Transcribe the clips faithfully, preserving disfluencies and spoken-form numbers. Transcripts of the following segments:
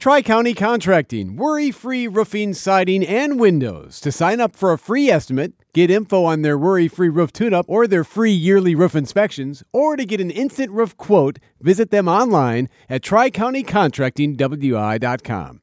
Tri-County Contracting, worry-free roofing, siding, and windows. To sign up for a free estimate, get info on their worry-free roof tune-up or their free yearly roof inspections, or to get an instant roof quote, visit them online at tri county contracting w i dot com.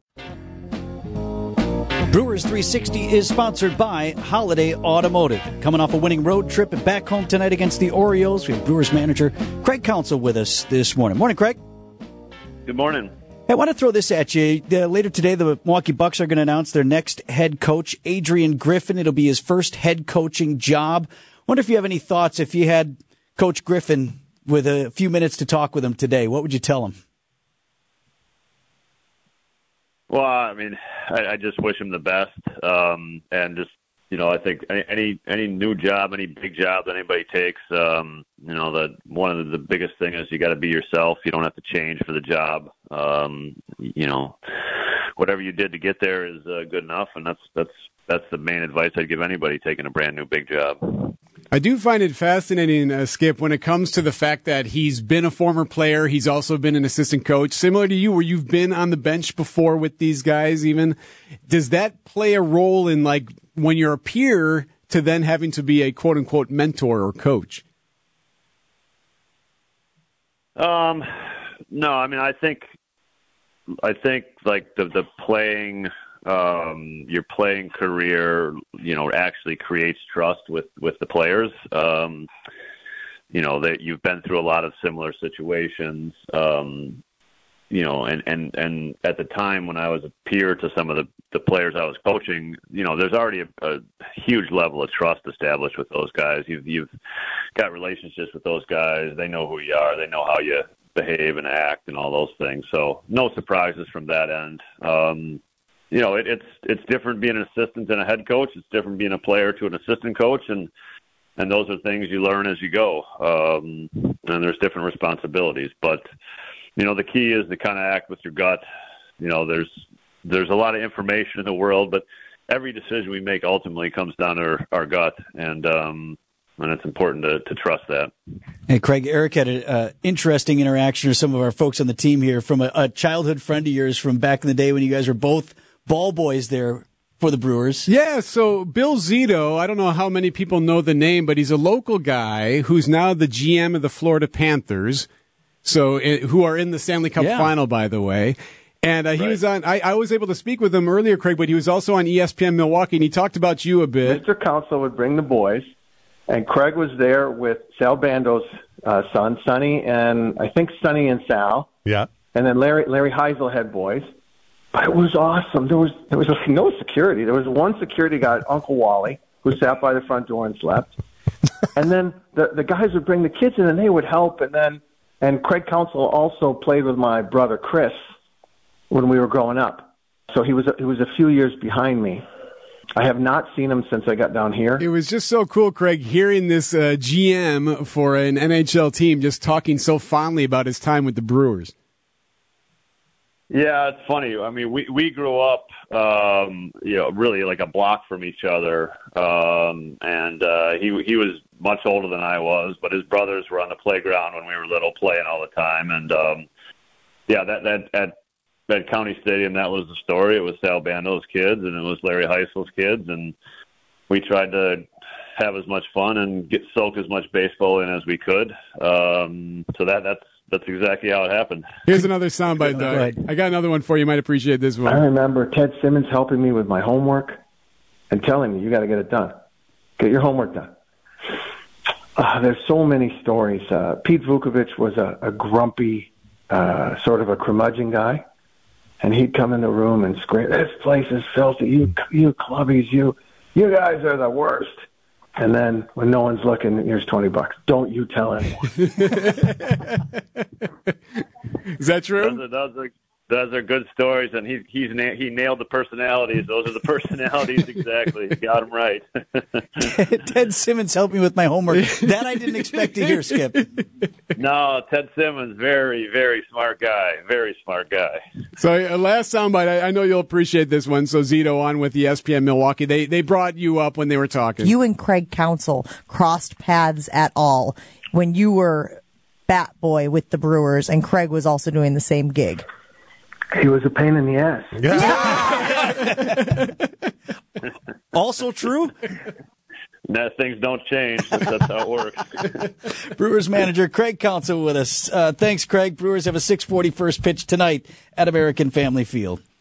Brewers three sixty is sponsored by Holiday Automotive. Coming off a winning road trip and back home tonight against the Orioles, we have Brewers manager Craig Counsell with us this morning. Morning, Craig. Good morning. Hey, I want to throw this at you. Uh, later today, the Milwaukee Bucks are going to announce their next head coach, Adrian Griffin. It'll be his first head coaching job. Wonder if you have any thoughts if you had Coach Griffin with a few minutes to talk with him today. What would you tell him? Well, I mean, I, I just wish him the best, um, and just you know, I think any any new job, any big job that anybody takes, um, you know, that one of the biggest thing is you got to be yourself. You don't have to change for the job. Um, you know, whatever you did to get there is uh, good enough, and that's that's that's the main advice I'd give anybody taking a brand new big job. I do find it fascinating, uh, Skip, when it comes to the fact that he's been a former player. He's also been an assistant coach, similar to you, where you've been on the bench before with these guys even. Does that play a role in, like, when you're a peer to then having to be a quote-unquote mentor or coach? Um, no, I mean, I think, I think like the, the playing, um, your playing career, you know, actually creates trust with, with the players. Um, you know, that you've been through a lot of similar situations, um, you know, and, and, and at the time when I was a peer to some of the, the players I was coaching, you know, there's already a, a huge level of trust established with those guys. You've, you've got relationships with those guys. They know who you are. They know how you behave and act and all those things. So no surprises from that end. Um, you know, it, it's, it's different being an assistant than a head coach. It's different being a player to an assistant coach. And, and those are things you learn as you go. Um, and there's different responsibilities, but you know, the key is to kind of act with your gut. You know, there's there's a lot of information in the world, but every decision we make ultimately comes down to our, our gut, and um, and it's important to, to trust that. Hey, Craig, Eric had an uh, interesting interaction with some of our folks on the team here from a, a childhood friend of yours from back in the day when you guys were both ball boys there for the Brewers. Yeah, so Bill Zito, I don't know how many people know the name, but he's a local guy who's now the G M of the Florida Panthers. So, uh, who are in the Stanley Cup yeah. final, by the way. And uh, he right. was on, I, I was able to speak with him earlier, Craig, but he was also on E S P N Milwaukee, and he talked about you a bit. Mister Counsell would bring the boys, and Craig was there with Sal Bando's uh, son, Sonny, and I think Sonny and Sal. Yeah. And then Larry Larry Heisel had boys. But it was awesome. There was there was no security. There was one security guard, Uncle Wally, who sat by the front door and slept. And then the, the guys would bring the kids in, and they would help, and then And Craig Counsell also played with my brother Chris when we were growing up. So he was he was a few years behind me. I have not seen him since I got down here. It was just so cool, Craig, hearing this uh, G M for an N H L team just talking so fondly about his time with the Brewers. Yeah, it's funny. I mean, we, we grew up, um, you know, really like a block from each other. Um, and uh, he he was much older than I was, but his brothers were on the playground when we were little, playing all the time. And um, yeah, that that at that County Stadium, that was the story. It was Sal Bando's kids, and it was Larry Heisel's kids, and we tried to have as much fun and get soak as much baseball in as we could. Um, so that that's. That's exactly how it happened. Here's another soundbite, though. Right. I got another one for you. You might appreciate this one. I remember Ted Simmons helping me with my homework and telling me, you got to get it done. Get your homework done. Uh, there's so many stories. Uh, Pete Vukovich was a, a grumpy, uh, sort of a curmudgeon guy. And he'd come in the room and scream, this place is filthy. You, you clubbies, you, you guys are the worst. And then when no one's looking, here's twenty bucks. Don't you tell anyone. Is that true? Those are, those are, those are good stories, and he, he's na- he nailed the personalities. Those are the personalities exactly. He got them right. Ted Simmons helped me with my homework. That I didn't expect to hear, Skip. No, Ted Simmons, very, very smart guy. Very smart guy. So uh, last soundbite, I, I know you'll appreciate this one. So Zito on with E S P N Milwaukee. They they brought you up when they were talking. You and Craig Counsell crossed paths at all when you were bat boy with the Brewers, and Craig was also doing the same gig. He was a pain in the ass. Also true? No, things don't change. That's how it works. Brewers manager Craig Counsell with us. Uh, thanks, Craig. Brewers have a six forty first pitch tonight at American Family Field.